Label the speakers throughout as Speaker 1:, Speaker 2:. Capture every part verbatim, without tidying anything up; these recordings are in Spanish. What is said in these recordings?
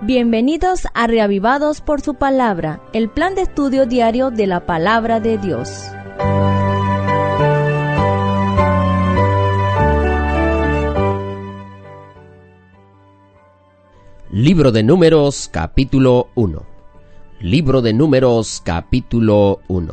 Speaker 1: Bienvenidos a Reavivados por su Palabra, el plan de estudio diario de la Palabra de Dios.
Speaker 2: Libro de Números, capítulo uno. Libro de Números, capítulo uno.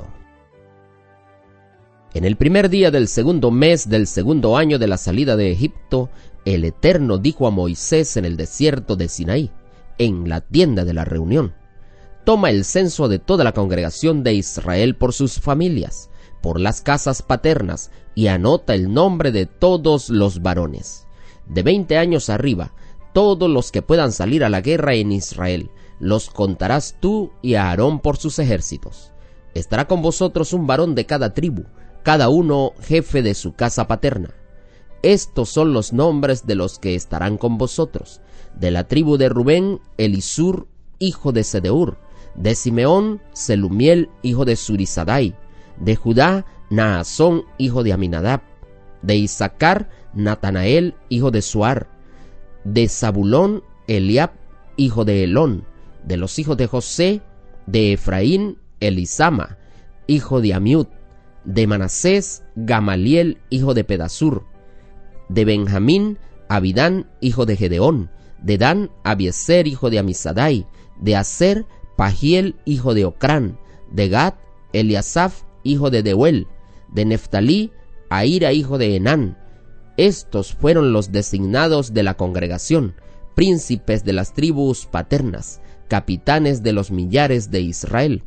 Speaker 2: En el primer día del segundo mes del segundo año de la salida de Egipto, el Eterno dijo a Moisés en el desierto de Sinaí, en la tienda de la reunión: toma el censo de toda la congregación de Israel por sus familias, por las casas paternas, y anota el nombre de todos los varones de veinte años arriba, todos los que puedan salir a la guerra en Israel. Los contarás tú y a Aarón por sus ejércitos. Estará con vosotros un varón de cada tribu, cada uno jefe de su casa paterna. Estos son los nombres de los que estarán con vosotros: de la tribu de Rubén, Elisur, hijo de Sedeur; de Simeón, Selumiel, hijo de Zurisadai; de Judá, Naasón, hijo de Aminadab; de Isaacar, Natanael, hijo de Suar; de Zabulón, Eliab, hijo de Elón; de los hijos de José, de Efraín, Elisama, hijo de Amiud; de Manasés, Gamaliel, hijo de Pedasur; de Benjamín, Abidán, hijo de Gedeón; de Dan, Abiezer, hijo de Amisadai; de Aser, Pagiel, hijo de Ocrán; de Gad, Eliasaf, hijo de Deuel; de Neftalí, Ahira, hijo de Enán. Estos fueron los designados de la congregación, príncipes de las tribus paternas, capitanes de los millares de Israel.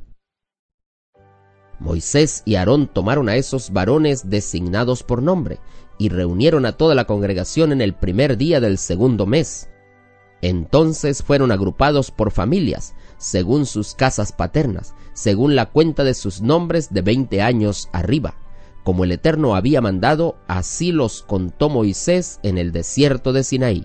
Speaker 2: Moisés y Aarón tomaron a esos varones designados por nombre, y reunieron a toda la congregación en el primer día del segundo mes. Entonces fueron agrupados por familias, según sus casas paternas, según la cuenta de sus nombres de veinte años arriba. Como el Eterno había mandado, así los contó Moisés en el desierto de Sinaí.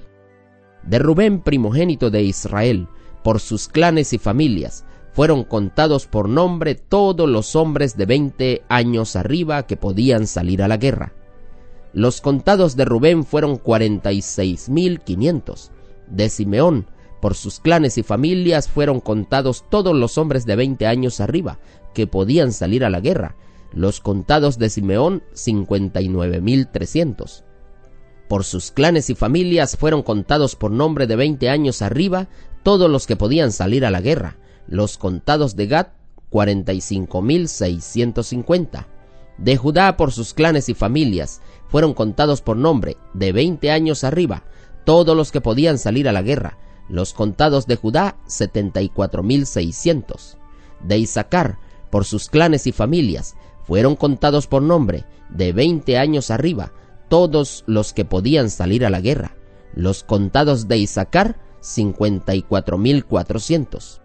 Speaker 2: De Rubén, primogénito de Israel, por sus clanes y familias, fueron contados por nombre todos los hombres de veinte años arriba que podían salir a la guerra. Los contados de Rubén fueron cuarenta y seis mil quinientos. De Simeón, por sus clanes y familias, fueron contados todos los hombres de veinte años arriba que podían salir a la guerra. Los contados de Simeón, cincuenta y nueve mil trescientos. Por sus clanes y familias fueron contados por nombre de veinte años arriba todos los que podían salir a la guerra. Los contados de Gad, cuarenta y cinco mil seiscientos cincuenta. De Judá, por sus clanes y familias, fueron contados por nombre de veinte años arriba todos los que podían salir a la guerra. Los contados de Judá, setenta y cuatro mil seiscientos. De Isaacar, por sus clanes y familias, fueron contados por nombre de veinte años arriba todos los que podían salir a la guerra. Los contados de Isaacar, cincuenta y cuatro mil cuatrocientos.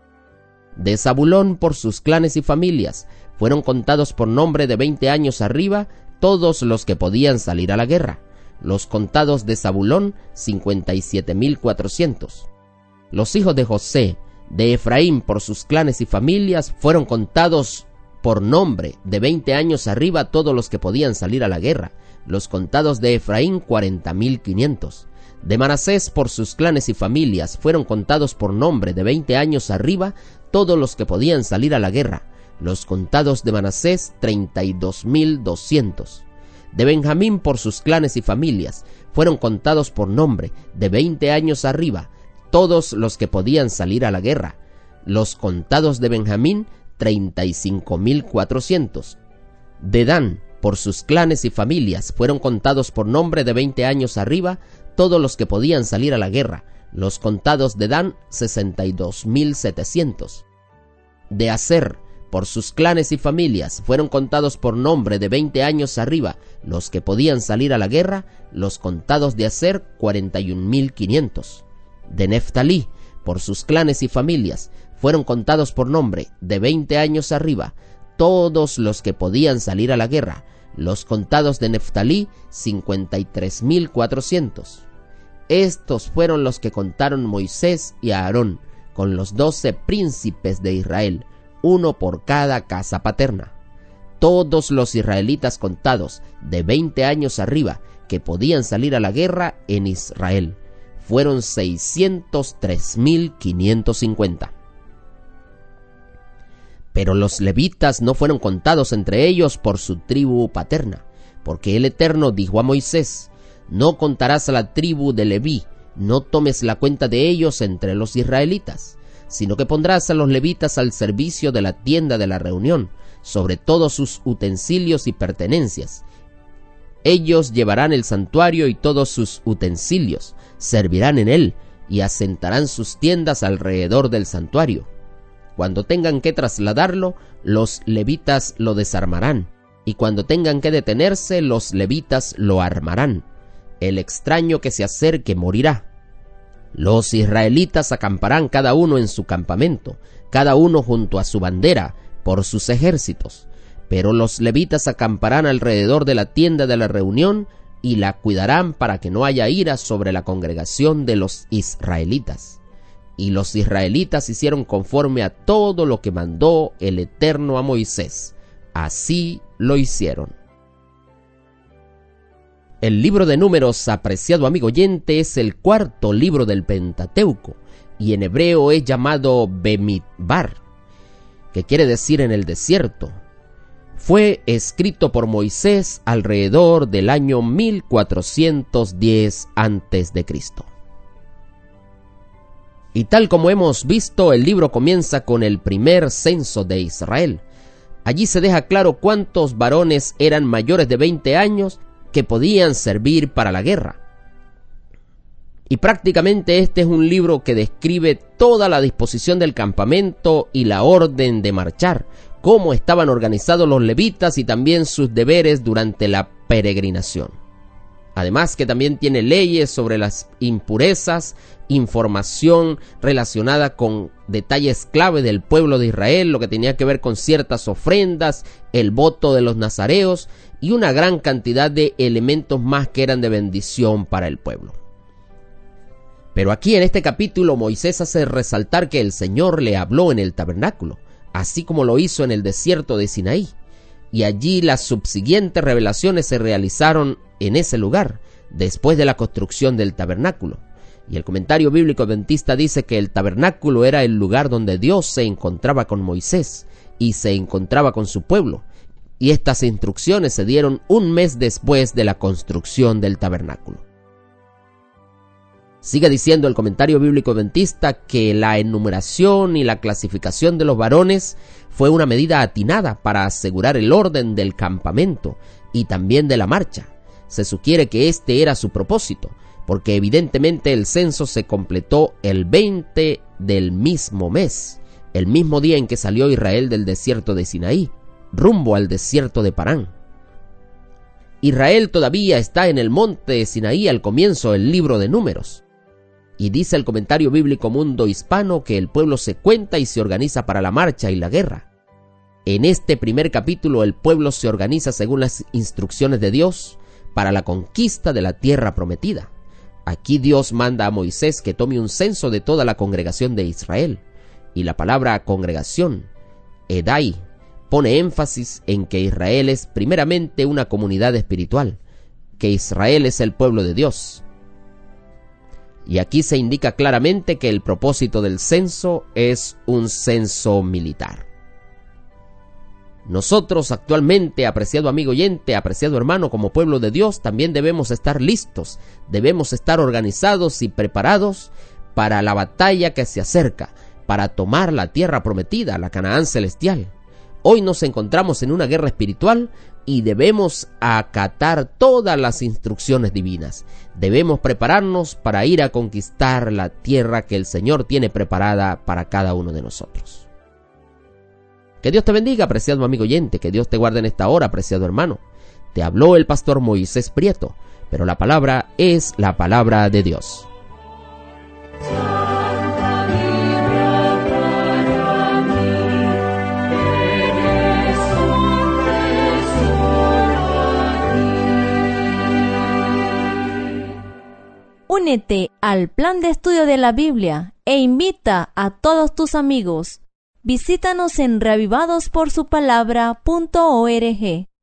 Speaker 2: De Zabulón, por sus clanes y familias, fueron contados por nombre de veinte años arriba todos los que podían salir a la guerra. Los contados de Zabulón, cincuenta y siete mil cuatrocientos. Los hijos de José, de Efraín, por sus clanes y familias, fueron contados por nombre de veinte años arriba todos los que podían salir a la guerra. Los contados de Efraín, cuarenta mil quinientos. De Manasés, por sus clanes y familias, fueron contados por nombre de veinte años arriba todos los que podían salir a la guerra. Los contados de Manasés, treinta y dos mil doscientos. De Benjamín, por sus clanes y familias, fueron contados por nombre de veinte años arriba todos los que podían salir a la guerra. Los contados de Benjamín, treinta y cinco mil cuatrocientos. De Dan, por sus clanes y familias, fueron contados por nombre de veinte años arriba todos los que podían salir a la guerra. Los contados de Dan, sesenta y dos mil setecientos. De Aser, por sus clanes y familias, fueron contados por nombre de veinte años arriba los que podían salir a la guerra. Los contados de Aser, cuarenta y un mil quinientos. De Neftalí, por sus clanes y familias, fueron contados por nombre de veinte años arriba todos los que podían salir a la guerra. Los contados de Neftalí, cincuenta y tres mil cuatrocientos. Estos fueron los que contaron Moisés y Aarón, con los doce príncipes de Israel, uno por cada casa paterna. Todos los israelitas contados de veinte años arriba que podían salir a la guerra en Israel fueron seiscientos tres mil quinientos cincuenta. Pero los levitas no fueron contados entre ellos por su tribu paterna, porque el Eterno dijo a Moisés: no contarás a la tribu de Leví, no tomes la cuenta de ellos entre los israelitas, sino que pondrás a los levitas al servicio de la tienda de la reunión, sobre todos sus utensilios y pertenencias. Ellos llevarán el santuario y todos sus utensilios, servirán en él y asentarán sus tiendas alrededor del santuario. Cuando tengan que trasladarlo, los levitas lo desarmarán, y cuando tengan que detenerse, los levitas lo armarán. El extraño que se acerque morirá. Los israelitas acamparán cada uno en su campamento, cada uno junto a su bandera, por sus ejércitos. Pero los levitas acamparán alrededor de la tienda de la reunión y la cuidarán para que no haya ira sobre la congregación de los israelitas. Y los israelitas hicieron conforme a todo lo que mandó el Eterno a Moisés. Así lo hicieron. El libro de Números, apreciado amigo oyente, es el cuarto libro del Pentateuco, y en hebreo es llamado Bemidbar, que quiere decir en el desierto. Fue escrito por Moisés alrededor del año mil cuatrocientos diez antes de Cristo. Y tal como hemos visto, el libro comienza con el primer censo de Israel. Allí se deja claro cuántos varones eran mayores de veinte años que podían servir para la guerra. Y prácticamente este es un libro que describe toda la disposición del campamento y la orden de marchar, cómo estaban organizados los levitas y también sus deberes durante la peregrinación. Además que también tiene leyes sobre las impurezas, información relacionada con detalles clave del pueblo de Israel, lo que tenía que ver con ciertas ofrendas, el voto de los nazareos y una gran cantidad de elementos más que eran de bendición para el pueblo. Pero aquí en este capítulo Moisés hace resaltar que el Señor le habló en el tabernáculo, así como lo hizo en el desierto de Sinaí, y allí las subsiguientes revelaciones se realizaron en ese lugar, después de la construcción del tabernáculo. Y el comentario bíblico adventista dice que el tabernáculo era el lugar donde Dios se encontraba con Moisés y se encontraba con su pueblo, y estas instrucciones se dieron un mes después de la construcción del tabernáculo. Sigue diciendo el comentario bíblico adventista que la enumeración y la clasificación de los varones fue una medida atinada para asegurar el orden del campamento y también de la marcha. Se sugiere que este era su propósito, porque evidentemente el censo se completó el veinte del mismo mes, el mismo día en que salió Israel del desierto de Sinaí, rumbo al desierto de Parán. Israel todavía está en el monte de Sinaí al comienzo del libro de Números. Y dice el comentario bíblico Mundo Hispano que el pueblo se cuenta y se organiza para la marcha y la guerra. En este primer capítulo el pueblo se organiza según las instrucciones de Dios para la conquista de la tierra prometida. Aquí Dios manda a Moisés que tome un censo de toda la congregación de Israel. Y la palabra congregación, Edai, pone énfasis en que Israel es primeramente una comunidad espiritual, que Israel es el pueblo de Dios. Y aquí se indica claramente que el propósito del censo es un censo militar. Nosotros actualmente, apreciado amigo oyente, apreciado hermano, como pueblo de Dios, también debemos estar listos, debemos estar organizados y preparados para la batalla que se acerca, para tomar la tierra prometida, la Canaán celestial. Hoy nos encontramos en una guerra espiritual y debemos acatar todas las instrucciones divinas. Debemos prepararnos para ir a conquistar la tierra que el Señor tiene preparada para cada uno de nosotros. Que Dios te bendiga, apreciado amigo oyente, que Dios te guarde en esta hora, apreciado hermano. Te habló el pastor Moisés Prieto, pero la palabra es la palabra de Dios.
Speaker 1: Únete al plan de estudio de la Biblia e invita a todos tus amigos. Visítanos en reavivados por su palabra punto org.